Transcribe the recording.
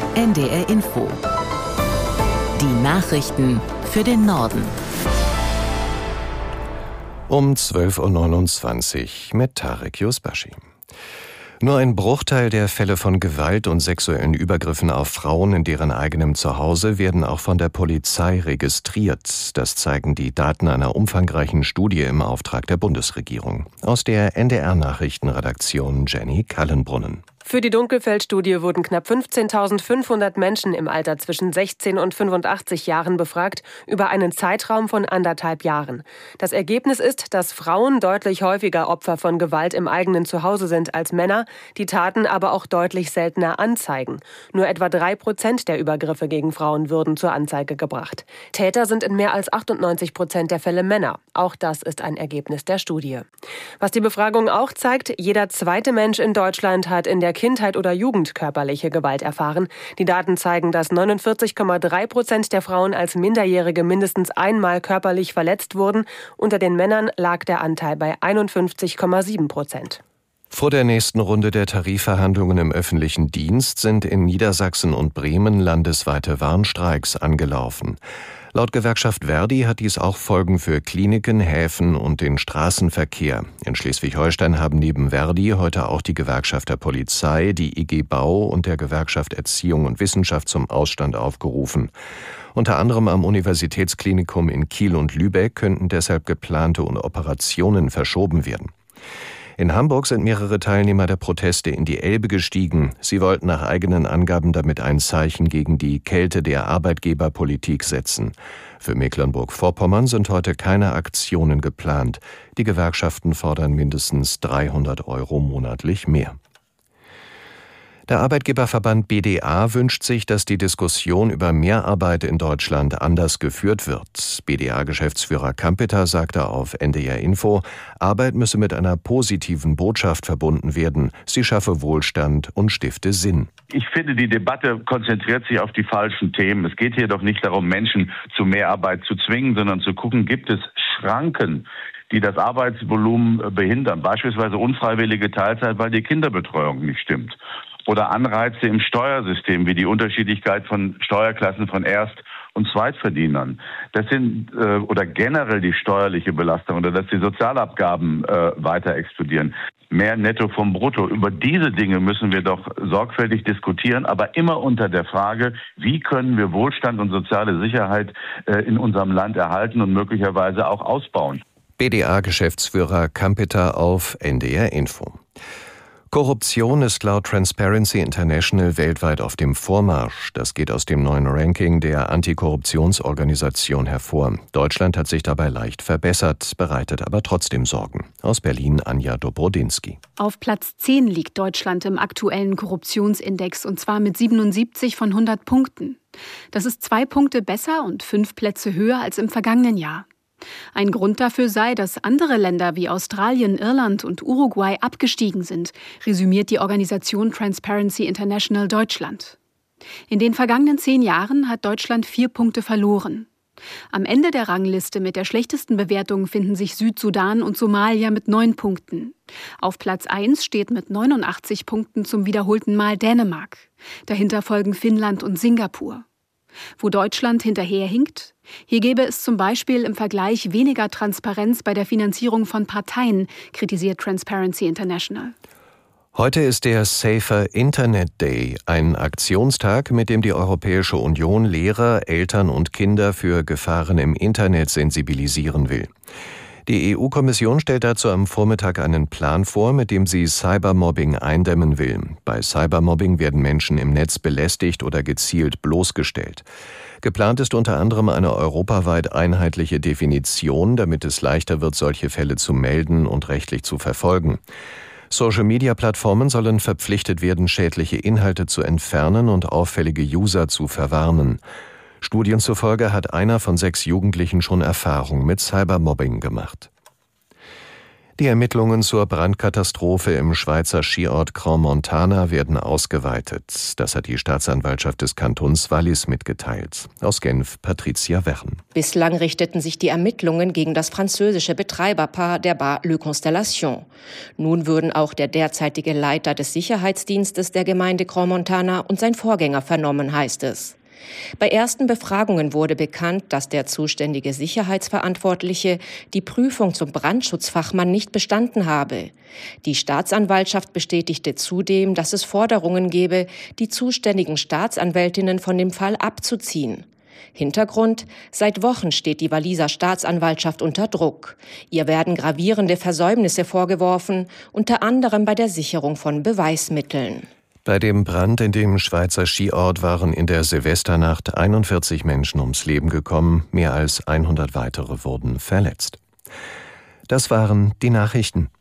NDR Info. Die Nachrichten für den Norden. Um 12.29 Uhr mit Tarek Yusbashi. Nur ein Bruchteil der Fälle von Gewalt und sexuellen Übergriffen auf Frauen in deren eigenem Zuhause werden auch von der Polizei registriert. Das zeigen die Daten einer umfangreichen Studie im Auftrag der Bundesregierung. Aus der NDR-Nachrichtenredaktion Jenny Kallenbrunnen. Für die Dunkelfeld-Studie wurden knapp 15.500 Menschen im Alter zwischen 16 und 85 Jahren befragt, über einen Zeitraum von 1,5 Jahren. Das Ergebnis ist, dass Frauen deutlich häufiger Opfer von Gewalt im eigenen Zuhause sind als Männer, die Taten aber auch deutlich seltener anzeigen. Nur etwa 3% der Übergriffe gegen Frauen würden zur Anzeige gebracht. Täter sind in mehr als 98% der Fälle Männer. Auch das ist ein Ergebnis der Studie. Was die Befragung auch zeigt, jeder zweite Mensch in Deutschland hat in der Kindheit oder Jugend körperliche Gewalt erfahren. Die Daten zeigen, dass 49,3% der Frauen als Minderjährige mindestens einmal körperlich verletzt wurden. Unter den Männern lag der Anteil bei 51,7%. Vor der nächsten Runde der Tarifverhandlungen im öffentlichen Dienst sind in Niedersachsen und Bremen landesweite Warnstreiks angelaufen. Laut Gewerkschaft ver.di hat dies auch Folgen für Kliniken, Häfen und den Straßenverkehr. In Schleswig-Holstein haben neben ver.di heute auch die Gewerkschaft der Polizei, die IG Bau und der Gewerkschaft Erziehung und Wissenschaft zum Ausstand aufgerufen. Unter anderem am Universitätsklinikum in Kiel und Lübeck könnten deshalb geplante Operationen verschoben werden. In Hamburg sind mehrere Teilnehmer der Proteste in die Elbe gestiegen. Sie wollten nach eigenen Angaben damit ein Zeichen gegen die Kälte der Arbeitgeberpolitik setzen. Für Mecklenburg-Vorpommern sind heute keine Aktionen geplant. Die Gewerkschaften fordern mindestens 300 € monatlich mehr. Der Arbeitgeberverband BDA wünscht sich, dass die Diskussion über Mehrarbeit in Deutschland anders geführt wird. BDA-Geschäftsführer Kampeter sagte auf NDR Info, Arbeit müsse mit einer positiven Botschaft verbunden werden. Sie schaffe Wohlstand und stifte Sinn. Ich finde, die Debatte konzentriert sich auf die falschen Themen. Es geht hier doch nicht darum, Menschen zu Mehrarbeit zu zwingen, sondern zu gucken, gibt es Schranken, die das Arbeitsvolumen behindern. Beispielsweise unfreiwillige Teilzeit, weil die Kinderbetreuung nicht stimmt. Oder Anreize im Steuersystem, wie die Unterschiedlichkeit von Steuerklassen von Erst- und Zweitverdienern. Das sind oder generell die steuerliche Belastung oder dass die Sozialabgaben weiter explodieren. Mehr Netto vom Brutto. Über diese Dinge müssen wir doch sorgfältig diskutieren, aber immer unter der Frage, wie können wir Wohlstand und soziale Sicherheit in unserem Land erhalten und möglicherweise auch ausbauen. BDA-Geschäftsführer Kampeter auf NDR Info. Korruption ist laut Transparency International weltweit auf dem Vormarsch. Das geht aus dem neuen Ranking der Antikorruptionsorganisation hervor. Deutschland hat sich dabei leicht verbessert, bereitet aber trotzdem Sorgen. Aus Berlin Anja Dobrodinsky. Auf Platz 10 liegt Deutschland im aktuellen Korruptionsindex und zwar mit 77 von 100 Punkten. Das ist 2 Punkte besser und 5 Plätze höher als im vergangenen Jahr. Ein Grund dafür sei, dass andere Länder wie Australien, Irland und Uruguay abgestiegen sind, resümiert die Organisation Transparency International Deutschland. In den vergangenen 10 Jahren hat Deutschland 4 Punkte verloren. Am Ende der Rangliste mit der schlechtesten Bewertung finden sich Südsudan und Somalia mit 9 Punkten. Auf Platz 1 steht mit 89 Punkten zum wiederholten Mal Dänemark. Dahinter folgen Finnland und Singapur. Wo Deutschland hinterherhinkt? Hier gäbe es zum Beispiel im Vergleich weniger Transparenz bei der Finanzierung von Parteien, kritisiert Transparency International. Heute ist der Safer Internet Day, ein Aktionstag, mit dem die Europäische Union Lehrer, Eltern und Kinder für Gefahren im Internet sensibilisieren will. Die EU-Kommission stellt dazu am Vormittag einen Plan vor, mit dem sie Cybermobbing eindämmen will. Bei Cybermobbing werden Menschen im Netz belästigt oder gezielt bloßgestellt. Geplant ist unter anderem eine europaweit einheitliche Definition, damit es leichter wird, solche Fälle zu melden und rechtlich zu verfolgen. Social-Media-Plattformen sollen verpflichtet werden, schädliche Inhalte zu entfernen und auffällige User zu verwarnen. Studien zufolge hat einer von 6 Jugendlichen schon Erfahrung mit Cybermobbing gemacht. Die Ermittlungen zur Brandkatastrophe im Schweizer Skiort Crans-Montana werden ausgeweitet. Das hat die Staatsanwaltschaft des Kantons Wallis mitgeteilt. Aus Genf, Patricia Wern. Bislang richteten sich die Ermittlungen gegen das französische Betreiberpaar der Bar Le Constellation. Nun würden auch der derzeitige Leiter des Sicherheitsdienstes der Gemeinde Crans-Montana und sein Vorgänger vernommen, heißt es. Bei ersten Befragungen wurde bekannt, dass der zuständige Sicherheitsverantwortliche die Prüfung zum Brandschutzfachmann nicht bestanden habe. Die Staatsanwaltschaft bestätigte zudem, dass es Forderungen gebe, die zuständigen Staatsanwältinnen von dem Fall abzuziehen. Hintergrund: Seit Wochen steht die Walliser Staatsanwaltschaft unter Druck. Ihr werden gravierende Versäumnisse vorgeworfen, unter anderem bei der Sicherung von Beweismitteln. Bei dem Brand in dem Schweizer Skiort waren in der Silvesternacht 41 Menschen ums Leben gekommen, mehr als 100 weitere wurden verletzt. Das waren die Nachrichten.